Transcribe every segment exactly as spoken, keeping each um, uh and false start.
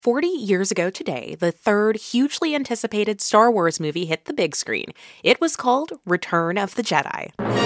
forty years ago today, the third hugely anticipated Star Wars movie hit the big screen. It was called Return of the Jedi.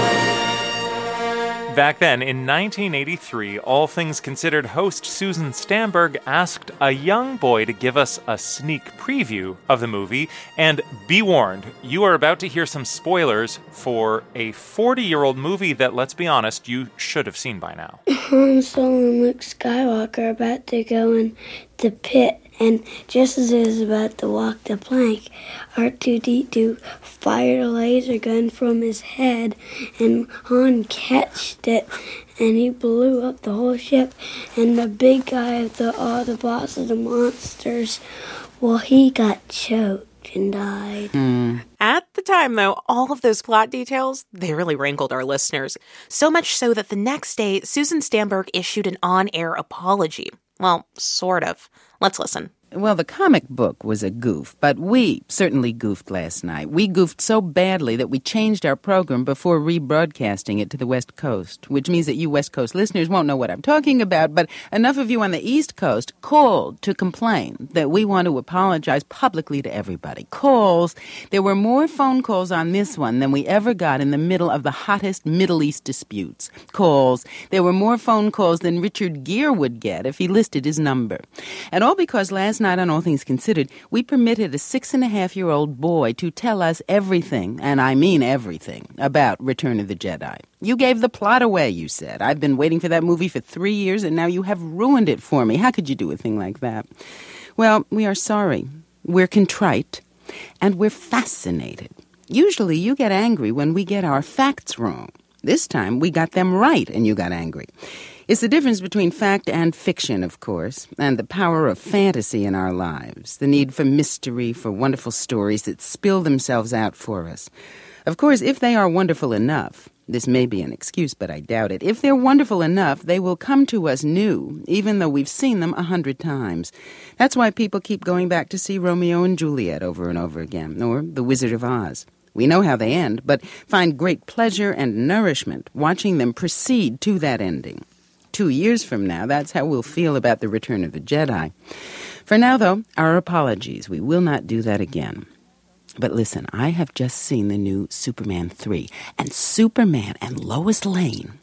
Back then, in nineteen eighty-three, All Things Considered host Susan Stamberg asked a young boy to give us a sneak preview of the movie. And be warned, you are about to hear some spoilers for a forty-year-old movie that, let's be honest, you should have seen by now. Han Solo and Luke Skywalker are about to go in the pit, and just as it was about to walk the plank, R two D two fired a laser gun from his head, and Han catched it, and he blew up the whole ship, and the big guy of the, uh, the boss of the monsters, well, he got choked and died. Mm. At the time, though, all of those plot details, they really rankled our listeners. So much so that the next day, Susan Stamberg issued an on-air apology. Well, sort of. Let's listen. Well, the comic book was a goof, but we certainly goofed last night. We goofed so badly that we changed our program before rebroadcasting it to the West Coast, which means that you West Coast listeners won't know what I'm talking about, but enough of you on the East Coast called to complain that we want to apologize publicly to everybody. Calls. There were more phone calls on this one than we ever got in the middle of the hottest Middle East disputes. Calls. There were more phone calls than Richard Gere would get if he listed his number. And all because last night on All Things Considered, we permitted a six-and-a-half-year-old boy to tell us everything, and I mean everything, about Return of the Jedi. You gave the plot away, you said. I've been waiting for that movie for three years, and now you have ruined it for me. How could you do a thing like that? Well, we are sorry. We're contrite, and we're fascinated. Usually you get angry when we get our facts wrong. This time we got them right, and you got angry. It's the difference between fact and fiction, of course, and the power of fantasy in our lives, the need for mystery, for wonderful stories that spill themselves out for us. Of course, if they are wonderful enough, this may be an excuse, but I doubt it, if they're wonderful enough, they will come to us new, even though we've seen them a hundred times. That's why people keep going back to see Romeo and Juliet over and over again, or The Wizard of Oz. We know how they end, but find great pleasure and nourishment watching them proceed to that ending. Two years from now, that's how we'll feel about The Return of the Jedi. For now, though, our apologies. We will not do that again. But listen, I have just seen the new Superman three, and Superman and Lois Lane.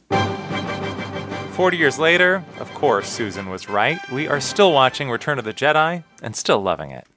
Forty years later, of course, Susan was right. We are still watching Return of the Jedi and still loving it.